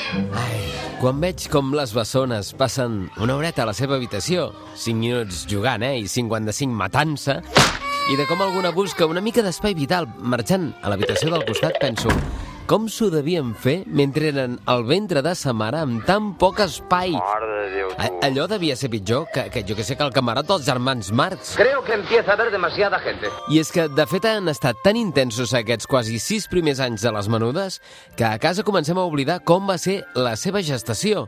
Ai, quan veig com les bessones passen una horeta a la seva habitació, 5 minuts jugant, i 55 matant-se, i de com alguna busca una mica d'espai vital marxant a l'habitació del costat, penso, com s'ho devien fer mentre eren al ventre de sa mare amb tan poc espai? Mare de Déu, tu. Allò devia ser pitjor que jo que sé que el camarot dels germans Marx. Creo que empieza a haber demasiada gente. I és que, de fet, han estat tan intensos aquests quasi 6 primers anys de les menudes que a casa comencem a oblidar com va ser la seva gestació.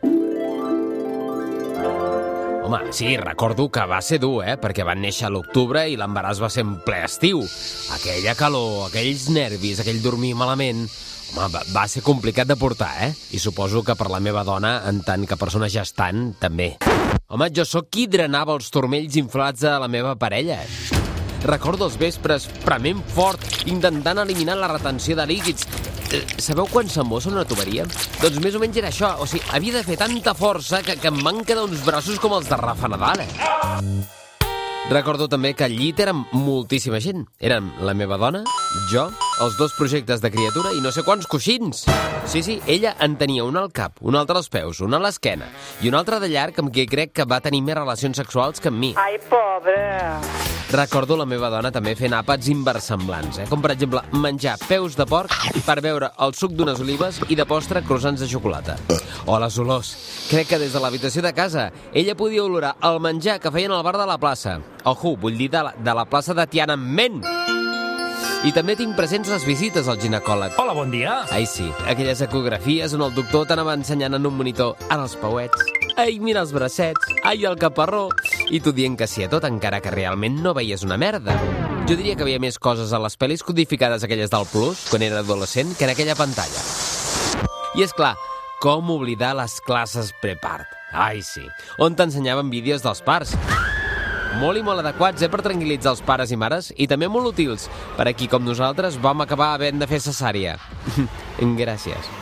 Home, sí, recordo que va ser dur, perquè van néixer a l'octubre i l'embaràs va ser en ple estiu. Aquella calor, aquells nervis, aquell dormir malament... Home, va ser complicat de portar, I suposo que per la meva dona, en tant que persona gestant, també. Home, jo sóc qui drenava els turmells inflats de la meva parella. Recordo els vespres prement fort, intentant eliminar la retenció de líquids. Sabeu quan s'embossa una tuberia? Doncs més o menys era això. O sigui, havia de fer tanta força que em van quedar uns braços com els de Rafa Nadal, Recordo també que al llit érem moltíssima gent. Érem la meva dona, jo, els 2 projectes de criatura i no sé quants coixins. Sí, ella en tenia un al cap, un altre als peus, un a l'esquena i un altre de llarg amb qui crec que va tenir més relacions sexuals que amb mi. Ai, pobre! Recordo la meva dona també fent àpats inversemblants, com per exemple menjar peus de porc per beure el suc d'unes olives i de postre croissants de xocolata. O les olors. Crec que des de l'habitació de casa ella podia olorar el menjar que feien al bar de la plaça. Ojo, vull dir de la plaça de Tiananmen. I també tinc presents les visites al ginecòleg. Hola, bon dia. Ai, sí, aquelles ecografies on el doctor t'anava ensenyant en un monitor ara els pauets. Ai, mira els bracets. Ai, el caparró. I tu dient que sí a tot, encara que realment no veies una merda. Jo diria que havia més coses a les pel·lis codificades aquelles del Plus, quan era adolescent, que en aquella pantalla. I és clar, com oblidar les classes prepart? Ai, sí, on t'ensenyaven vídeos dels parts. Molt i molt adequats, per tranquil·litzar els pares i mares, i també molt útils per a qui, com nosaltres, vam acabar havent de fer cesària. Gràcies.